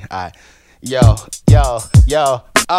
Alright. Yo, yo, yo.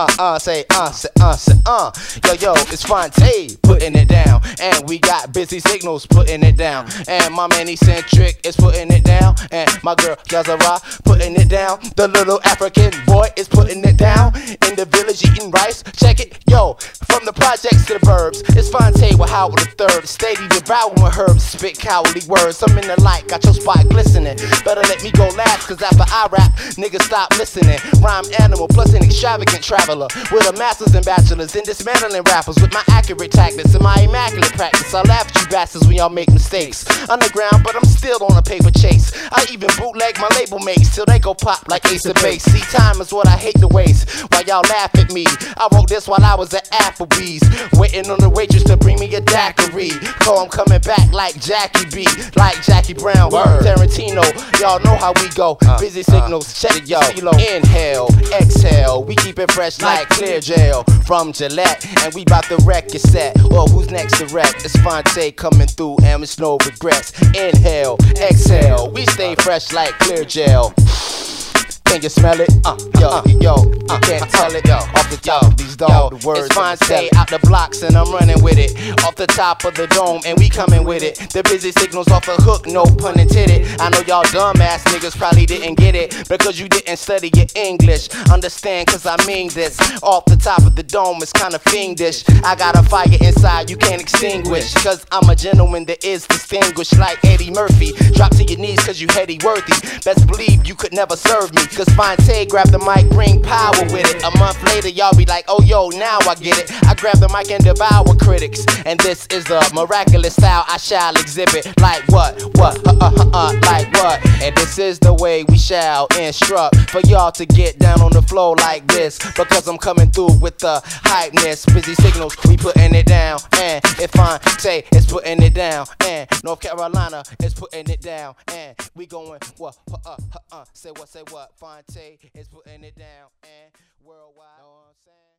Yo, it's Phonte putting it down, and we got Busy Signals putting it down, and my man Eccentric is putting it down, and my girl Yazara putting it down. The little African boy is putting it down in the village eating rice. Check it, yo, from the projects to the burbs. It's Phonte with Howard III, steady devouring herbs, spit cowardly words. I'm in the light, got your spot glistening. Better let me go last, cause after I rap, niggas stop listening. Rhyme animal plus an extravagant traveler with a master's and bachelor's in dismantling rappers with my accurate tactics and my immaculate practice. I laugh at you bastards when y'all make mistakes. Underground, but I'm still on a paper chase. I even bootleg my label mates till they go pop like Ace of Base. See, time is what I hate to waste while y'all laugh at me. I wrote this while I was at Applebee's, waiting on the waitress to bring me a daiquiri. So I'm coming back like Jackie B, like Jackie Brown, Tarantino. Y'all know how we go. Busy Signals, check it, yo. Inhale, exhale, we keep it fresh like clear gel from Gillette, and we bout to wreck your set. Well, who's next to wreck? It's Phonte coming through, and it's no regrets. Inhale, exhale, we stay fresh like clear gel. Can you smell it? You can't tell it. Off the top of these domes, the words. It's Phonte out the blocks and I'm running with it. Off the top of the dome and we coming with it. The Busy Signals off the hook, no pun intended. I know y'all dumbass niggas probably didn't get it because you didn't study your English. Understand, cause I mean this. Off the top of the dome, it's kinda fiendish. I got a fire inside you can't extinguish, cause I'm a gentleman that is distinguished like Eddie Murphy. Drop to your knees cause you heady worthy. Best believe you could never serve me, cause Phonte grab the mic, bring power with it. A month later, y'all be like, oh yo, now I get it. I grab the mic and devour critics, and this is the miraculous style I shall exhibit. Like what? Like what? And this is the way we shall instruct for y'all to get down on the flow like this, because I'm coming through with the hypeness. Busy Signals, we putting it down, and if Phonte is putting it down, and North Carolina is putting it down, and we going say what, Phonte is putting it down, and worldwide, know what I'm saying?